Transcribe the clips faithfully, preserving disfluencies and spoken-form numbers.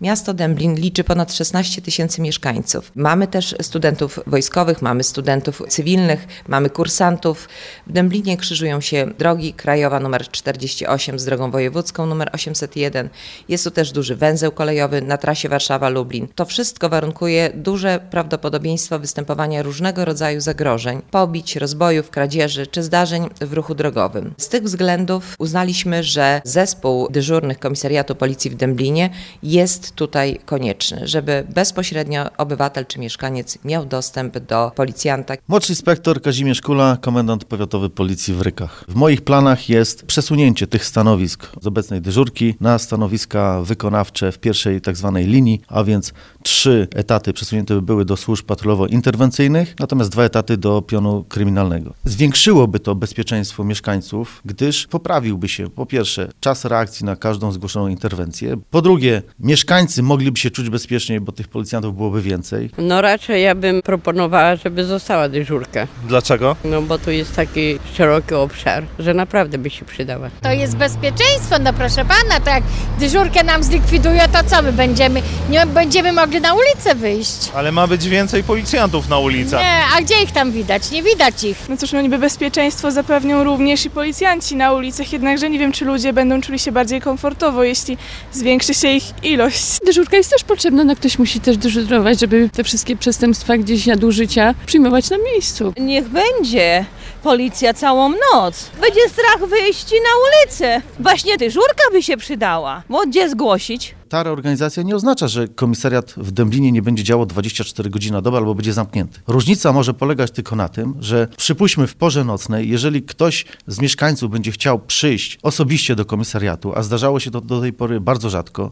Miasto Dęblin liczy ponad szesnaście tysięcy mieszkańców. Mamy też studentów wojskowych, mamy studentów cywilnych, mamy kursantów. W Dęblinie krzyżują się drogi krajowa nr czterdzieści osiem z drogą wojewódzką nr osiemset jeden. Jest tu też duży węzeł kolejowy na trasie Warszawa-Lublin. To wszystko warunkuje duże prawdopodobieństwo występowania różnego rodzaju zagrożeń, pobić, rozbojów, kradzieży czy zdarzeń w ruchu drogowym. Z tych względów uznaliśmy, że zespół dyżurnych Komisariatu Policji w Dęblinie jest tutaj konieczny, żeby bezpośrednio obywatel czy mieszkaniec miał dostęp do policjanta. Młodszy inspektor Kazimierz Kula, komendant powiatowy Policji w Rykach. W moich planach jest przesunięcie tych stanowisk z obecnej dyżurki na stanowiska wykonawcze w pierwszej tak zwanej linii, a więc trzy etaty przesunięte by były do służb patrolowo-interwencyjnych, natomiast dwa etaty do pionu kryminalnego. Zwiększyłoby to bezpieczeństwo mieszkańców, gdyż poprawiłby się po pierwsze czas reakcji na każdą zgłoszoną interwencję, po drugie mieszkańcy mogliby się czuć bezpieczniej, bo tych policjantów byłoby więcej. No raczej ja bym proponowała, żeby została dyżurka. Dlaczego? No bo tu jest taki szeroki obszar, że naprawdę by się przydała. To jest bezpieczeństwo, no proszę pana, to jak dyżurkę nam zlikwidują, to co my będziemy, nie będziemy mogli na ulicę wyjść. Ale ma być więcej policjantów na ulicach. Nie, a gdzie ich tam widać? Nie widać ich. No cóż, no niby bezpieczeństwo zapewnią również i policjanci na ulicach, jednakże nie wiem, czy ludzie będą czuli się bardziej komfortowo, jeśli zwiększy się ich ilość. Dyżurka jest też potrzebna, no ktoś musi też dyżurować, żeby te wszystkie przestępstwa gdzieś nadużycia przyjmować na miejscu. Niech będzie policja całą noc. Będzie strach wyjść na ulicę. Właśnie dyżurka by się przydała. Bo gdzie zgłosić? Ta reorganizacja nie oznacza, że komisariat w Dęblinie nie będzie działał dwadzieścia cztery godziny na dobę albo będzie zamknięty. Różnica może polegać tylko na tym, że przypuśćmy w porze nocnej, jeżeli ktoś z mieszkańców będzie chciał przyjść osobiście do komisariatu, a zdarzało się to do tej pory bardzo rzadko,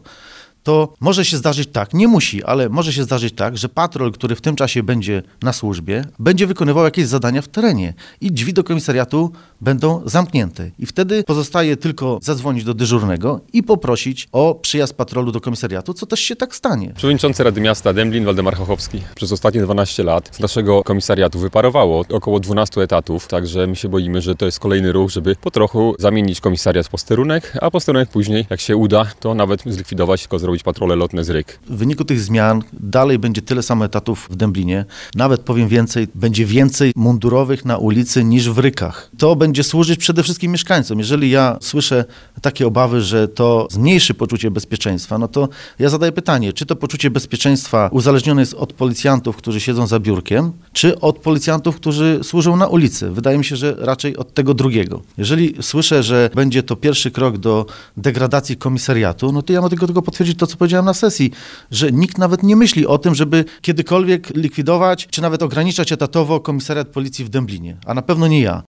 to może się zdarzyć tak, nie musi, ale może się zdarzyć tak, że patrol, który w tym czasie będzie na służbie, będzie wykonywał jakieś zadania w terenie i drzwi do komisariatu będą zamknięte. I wtedy pozostaje tylko zadzwonić do dyżurnego i poprosić o przyjazd patrolu do komisariatu, co też się tak stanie. Przewodniczący Rady Miasta Dęblin Waldemar Chochowski. Przez ostatnie dwanaście lat z naszego komisariatu wyparowało około dwunastu etatów, także my się boimy, że to jest kolejny ruch, żeby po trochu zamienić komisariat w posterunek, a posterunek później, jak się uda, to nawet zlikwidować, tylko zrobić patrole lotne z Ryk. W wyniku tych zmian dalej będzie tyle samo etatów w Dęblinie. Nawet powiem więcej, będzie więcej mundurowych na ulicy niż w Rykach. To będzie służyć przede wszystkim mieszkańcom. Jeżeli ja słyszę takie obawy, że to zmniejszy poczucie bezpieczeństwa, no to ja zadaję pytanie, czy to poczucie bezpieczeństwa uzależnione jest od policjantów, którzy siedzą za biurkiem, czy od policjantów, którzy służą na ulicy? Wydaje mi się, że raczej od tego drugiego. Jeżeli słyszę, że będzie to pierwszy krok do degradacji komisariatu, no to ja mogę tylko, tylko potwierdzić to, co powiedziałem na sesji, że nikt nawet nie myśli o tym, żeby kiedykolwiek likwidować, czy nawet ograniczać etatowo komisariat policji w Dęblinie, a na pewno nie ja.